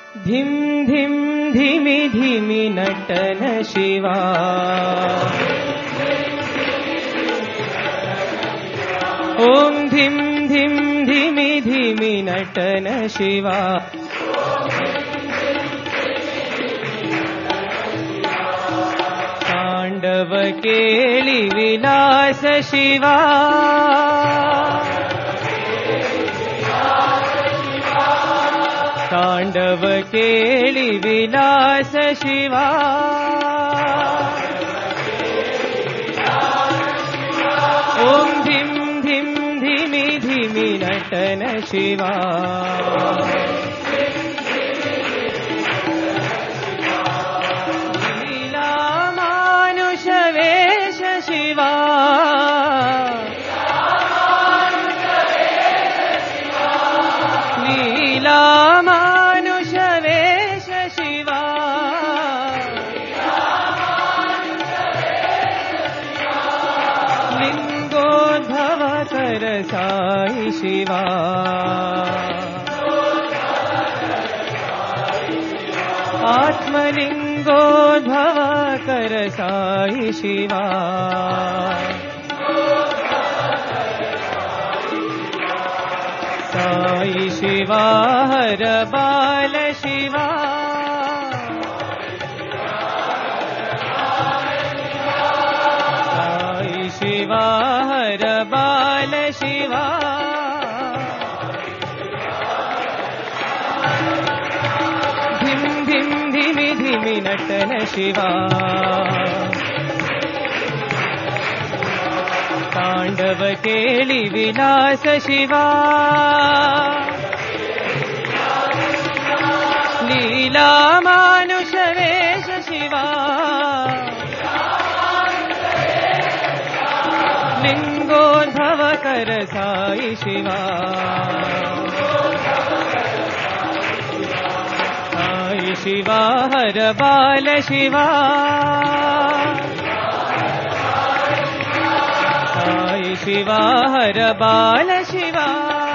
ಧಿಂ ಧಿಂ ಧಿಮಿ ಧಿಮಿ ನಟನ ಶಿವ. ಓಂ ಧಿಂ ಧಿಂ ಧಿಮಿ ಧಿಮಿ ನಟನ ಶಿವ. ತಾಂಡವ ಕೇಳಿ ವಿಲಾಸ ಶಿವ. ತಾಂಡವ ಕೇಳಿ ವಿಲಾಸ ಶಿವ. ಓಂ ಧಿಂ ಧಿಂ ಧಿಮಿ ಧಿಮಿ ನಟನ ಶಿವ. ಲೀಲಾ ಮಾನುಷ ವೇಷ ಶಿವ. ಲೀಲಾ ಮಾನುಷ ವೇಷ ಶಿವ. ಲಿಂಗೋದ್ಭವ ಕರ ಸಾಯಿ ಶಿವ. ಆತ್ಮಲಿಂಗೋದ್ಭವ ಕರ ಸಾಯಿ ಶಿವ. ಸಾಯಿ ಶಿವ ಹರ ಬಾಲ ಶಿವ. ಸಾಯಿ ಶಿವ ಹರ ಬಾಲ ಶಿವ. ಧಿಂ ಧಿಂ ಧಿಮಿ ಧಿಮಿ ನಟನ ಶಿವ. ತಾಂಡವ ಕೇಳಿ ವಿಲಾಸ ಶಿವ. ಲೀಲಾ ಮಾನುಷ ವೇಷ ಶಿವ. ಲಿಂಗೋದ್ಭವ ಕರ ಸಾಯಿ ಶಿವ. ಸಾಯಿ ಶಿವ ಹರ ಬಾಲ ಶಿವ. ಸಾಯಿ ಶಿವ ಹರ ಬಾಲ ಶಿವ.